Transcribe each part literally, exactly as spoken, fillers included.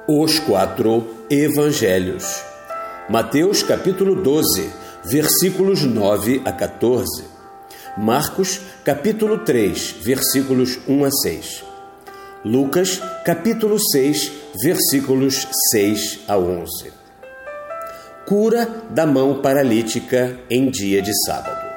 Os quatro Evangelhos. Mateus capítulo doze, versículos nove a quatorze. Marcos capítulo três, versículos um a seis. Lucas capítulo seis, versículos seis a onze. Cura da mão paralítica em dia de sábado.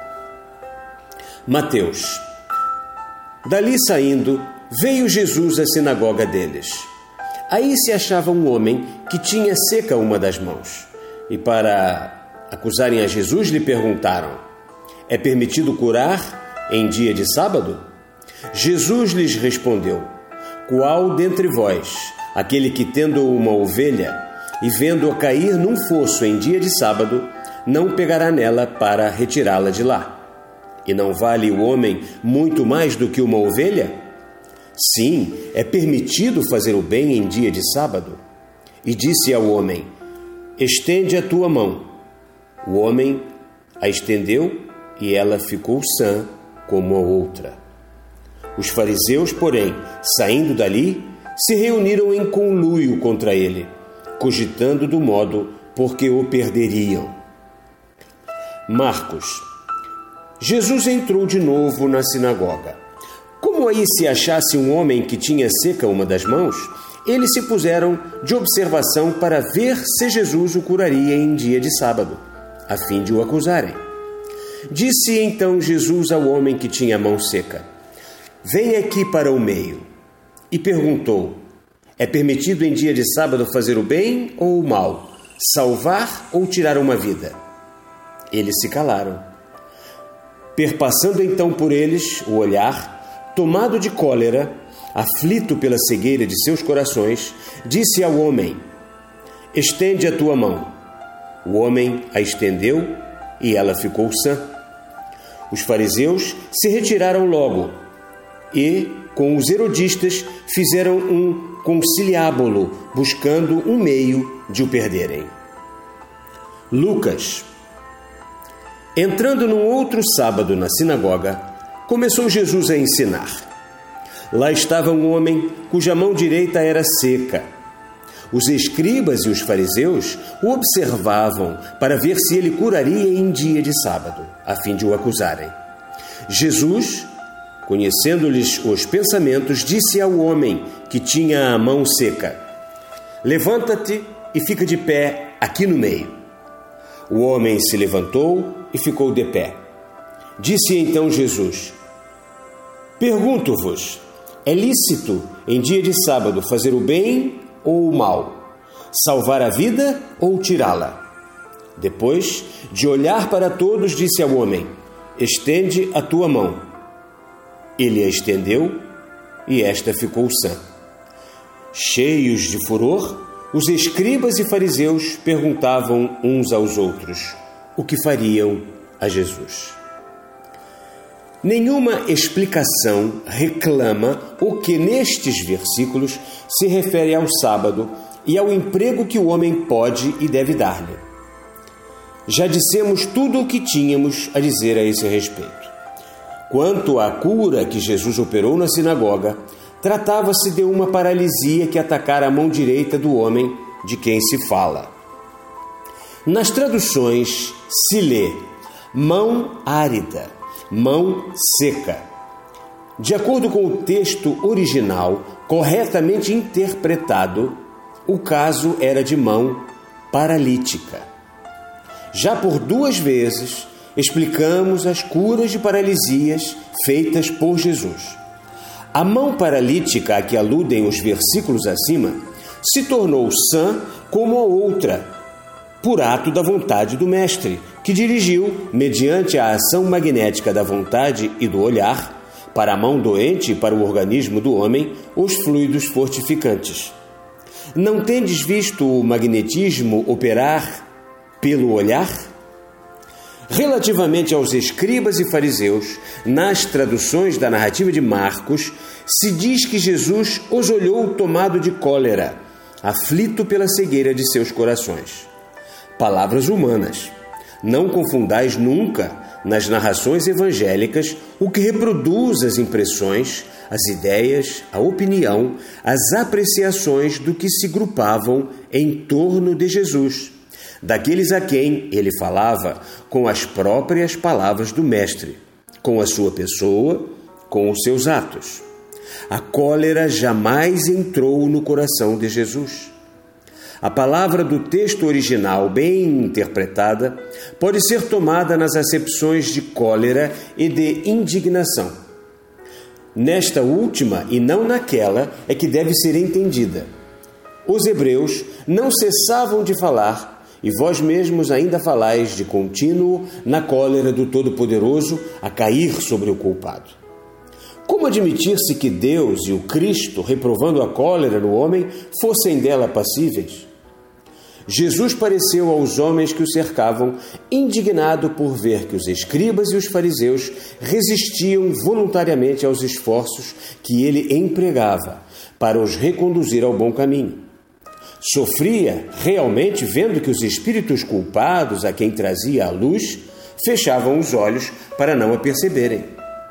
Mateus. Dali saindo, veio Jesus à sinagoga deles. Aí se achava um homem que tinha seca uma das mãos. E para acusarem a Jesus, lhe perguntaram: é permitido curar em dia de sábado? Jesus lhes respondeu: qual dentre vós, aquele que tendo uma ovelha e vendo-a cair num fosso em dia de sábado, não pegará nela para retirá-la de lá? E não vale o homem muito mais do que uma ovelha? Sim, é permitido fazer o bem em dia de sábado. E disse ao homem: estende a tua mão. O homem a estendeu e ela ficou sã como a outra. Os fariseus, porém, saindo dali, se reuniram em conluio contra ele, cogitando do modo por que o perderiam. Marcos. Jesus entrou de novo na sinagoga. Como aí se achasse um homem que tinha seca uma das mãos, eles se puseram de observação para ver se Jesus o curaria em dia de sábado, a fim de o acusarem. Disse então Jesus ao homem que tinha a mão seca: vem aqui para o meio. E perguntou: é permitido em dia de sábado fazer o bem ou o mal, salvar ou tirar uma vida? Eles se calaram. Perpassando então por eles o olhar, tomado de cólera, aflito pela cegueira de seus corações, disse ao homem: estende a tua mão. O homem a estendeu e ela ficou sã. Os fariseus se retiraram logo e, com os herodistas, fizeram um conciliábulo, buscando um meio de o perderem. Lucas. Entrando num outro sábado na sinagoga, começou Jesus a ensinar. Lá estava um homem cuja mão direita era seca. Os escribas e os fariseus o observavam para ver se ele curaria em dia de sábado, a fim de o acusarem. Jesus, conhecendo-lhes os pensamentos, disse ao homem que tinha a mão seca: levanta-te e fica de pé aqui no meio. O homem se levantou e ficou de pé. Disse então Jesus: pergunto-vos, é lícito em dia de sábado fazer o bem ou o mal, salvar a vida ou tirá-la? Depois de olhar para todos, disse ao homem: estende a tua mão. Ele a estendeu e esta ficou sã. Cheios de furor, os escribas e fariseus perguntavam uns aos outros o que fariam a Jesus. Nenhuma explicação reclama o que nestes versículos se refere ao sábado e ao emprego que o homem pode e deve dar-lhe. Já dissemos tudo o que tínhamos a dizer a esse respeito. Quanto à cura que Jesus operou na sinagoga, tratava-se de uma paralisia que atacara a mão direita do homem de quem se fala. Nas traduções se lê mão árida, mão seca. De acordo com o texto original, corretamente interpretado, o caso era de mão paralítica. Já por duas vezes explicamos as curas de paralisias feitas por Jesus. A mão paralítica a que aludem os versículos acima se tornou sã como a outra, por ato da vontade do Mestre, que dirigiu, mediante a ação magnética da vontade e do olhar, para a mão doente e para o organismo do homem, os fluidos fortificantes. Não tendes visto o magnetismo operar pelo olhar? Relativamente aos escribas e fariseus, nas traduções da narrativa de Marcos, se diz que Jesus os olhou tomado de cólera, aflito pela cegueira de seus corações. Palavras humanas. Não confundais nunca nas narrações evangélicas, o que reproduz as impressões, as ideias, a opinião, as apreciações do que se grupavam em torno de Jesus, daqueles a quem ele falava com as próprias palavras do Mestre, com a sua pessoa, com os seus atos. A cólera jamais entrou no coração de Jesus. A palavra do texto original, bem interpretada, pode ser tomada nas acepções de cólera e de indignação. Nesta última, e não naquela, é que deve ser entendida. Os hebreus não cessavam de falar, e vós mesmos ainda falais de contínuo na cólera do Todo-Poderoso a cair sobre o culpado. Como admitir-se que Deus e o Cristo, reprovando a cólera no homem, fossem dela passíveis? Jesus pareceu aos homens que o cercavam, indignado por ver que os escribas e os fariseus resistiam voluntariamente aos esforços que ele empregava para os reconduzir ao bom caminho. Sofria realmente vendo que os espíritos culpados a quem trazia a luz fechavam os olhos para não a perceberem.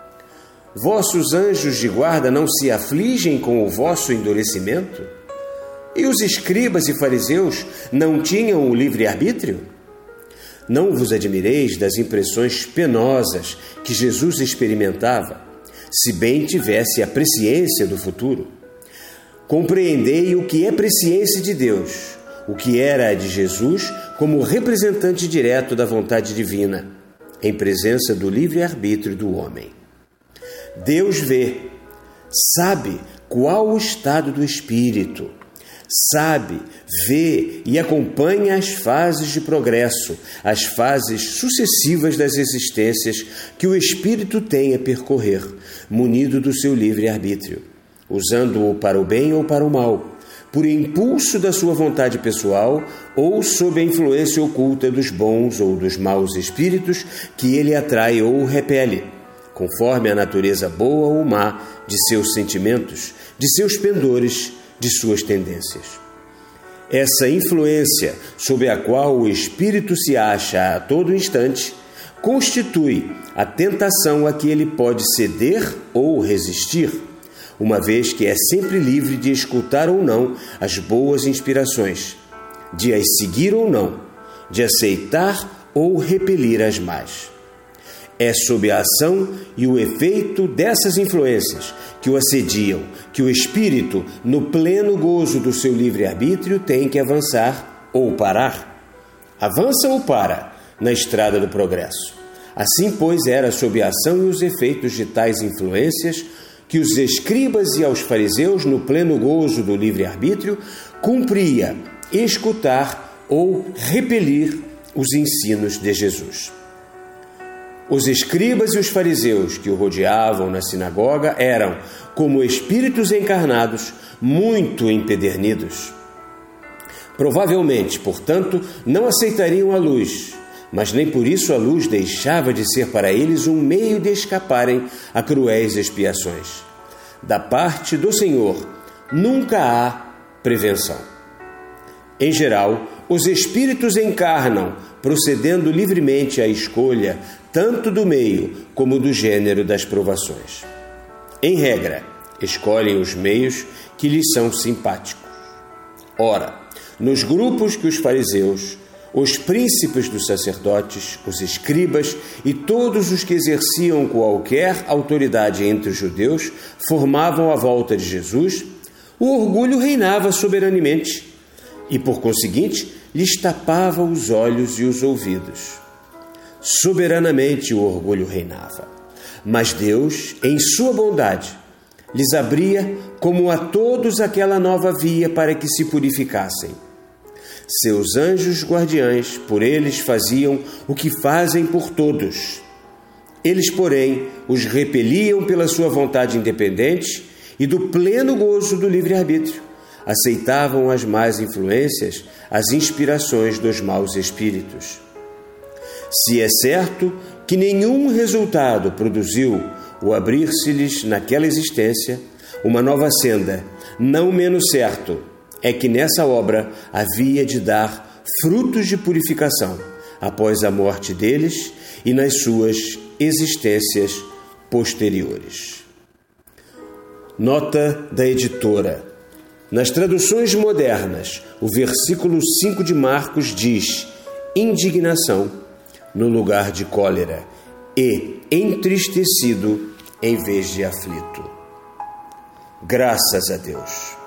Vossos anjos de guarda não se afligem com o vosso endurecimento? E os escribas e fariseus não tinham o livre-arbítrio? Não vos admireis das impressões penosas que Jesus experimentava, se bem tivesse a presciência do futuro. Compreendei o que é presciência de Deus, o que era a de Jesus como representante direto da vontade divina, em presença do livre-arbítrio do homem. Deus vê, sabe qual o estado do espírito, sabe, vê e acompanha as fases de progresso, as fases sucessivas das existências que o espírito tem a percorrer, munido do seu livre-arbítrio, usando-o para o bem ou para o mal, por impulso da sua vontade pessoal ou sob a influência oculta dos bons ou dos maus espíritos que ele atrai ou repele, conforme a natureza boa ou má de seus sentimentos, de seus pendores, de suas tendências. Essa influência sob a qual o espírito se acha a todo instante constitui a tentação a que ele pode ceder ou resistir, uma vez que é sempre livre de escutar ou não as boas inspirações, de as seguir ou não, de aceitar ou repelir as más. É sob a ação e o efeito dessas influências que o assediam, que o espírito, no pleno gozo do seu livre-arbítrio, tem que avançar ou parar. Avança ou para na estrada do progresso. Assim, pois, era sob a ação e os efeitos de tais influências que os escribas e aos fariseus, no pleno gozo do livre-arbítrio, cumpria escutar ou repelir os ensinos de Jesus. Os escribas e os fariseus que o rodeavam na sinagoga eram, como espíritos encarnados, muito empedernidos. Provavelmente, portanto, não aceitariam a luz, mas nem por isso a luz deixava de ser para eles um meio de escaparem a cruéis expiações. Da parte do Senhor, nunca há prevenção. Em geral, os espíritos encarnam, procedendo livremente à escolha tanto do meio como do gênero das provações. Em regra, escolhem os meios que lhes são simpáticos. Ora, nos grupos que os fariseus, os príncipes dos sacerdotes, os escribas e todos os que exerciam qualquer autoridade entre os judeus formavam à volta de Jesus, o orgulho reinava soberanamente e, por conseguinte, lhes tapava os olhos e os ouvidos. Soberanamente o orgulho reinava, mas Deus, em sua bondade, lhes abria como a todos aquela nova via para que se purificassem. Seus anjos guardiães por eles faziam o que fazem por todos. Eles, porém, os repeliam pela sua vontade independente e do pleno gozo do livre-arbítrio. Aceitavam as más influências, as inspirações dos maus espíritos. Se é certo que nenhum resultado produziu o abrir-se-lhes naquela existência uma nova senda, não menos certo é que nessa obra havia de dar frutos de purificação após a morte deles e nas suas existências posteriores. Nota da editora. Nas traduções modernas, o versículo cinco de Marcos diz indignação no lugar de cólera e entristecido em vez de aflito. Graças a Deus.